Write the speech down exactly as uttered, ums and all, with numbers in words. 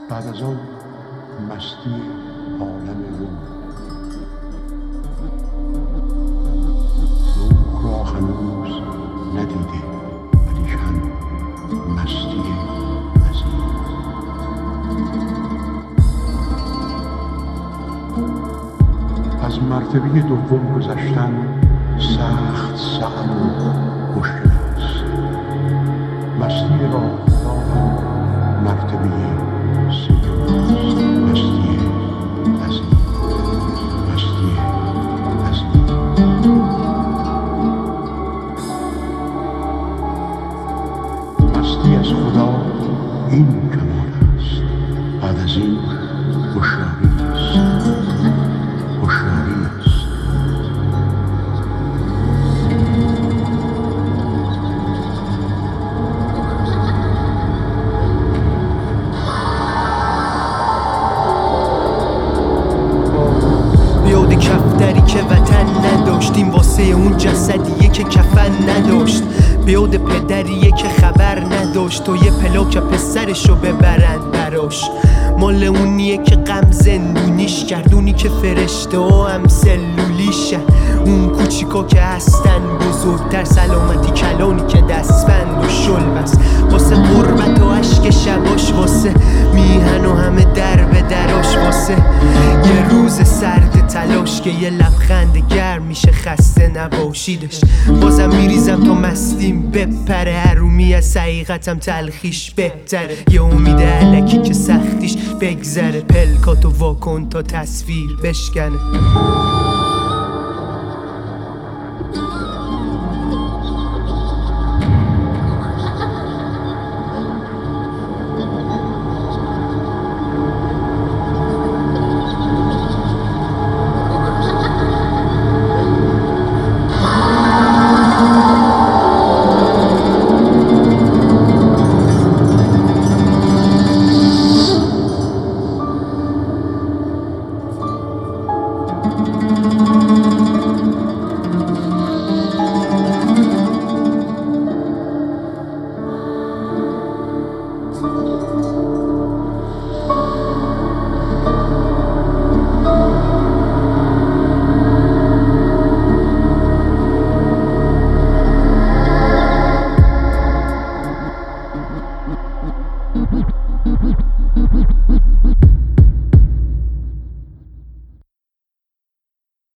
بعد از آن مستی عالم روح روح را هنوز ندیده، ولیکن مستی عظیم. از مرتبه دوم گذشتن سخت صعب و مشکل است. مستی راه دارم مرتبه سوم است. مستی عظیم، مستی عظیم. مستی از خدا این کمال است. بعد از این هوشیاری است. هوشیاری است. بیاد کفتری که وطن نداشتیم واسه اون جسدیه که کفن نداشت. بیاد پدریه که خبر نداشت و یه پلاک پسرشو ببرن براش. مال اونیه که غم زندونیش کرد، اونی که فرشته و هم سلولیشن. اون کوچیکا که هستن بزرگتر، سلامتی کلانی که دستبند و شلب است. واسه غربت و عشق شباش، واسه میهن و همه در به دراش، واسه یه روز سرد تلاش که یه لبخند گرم میشه خسته نباشیدش. بازم میریزم تا مستیم بپره، حرومی از حقیقتم تلخیش بهتره. یه امید الکی که سختیش بگذره، پلکاتو واکن تا تصویر بشکنه.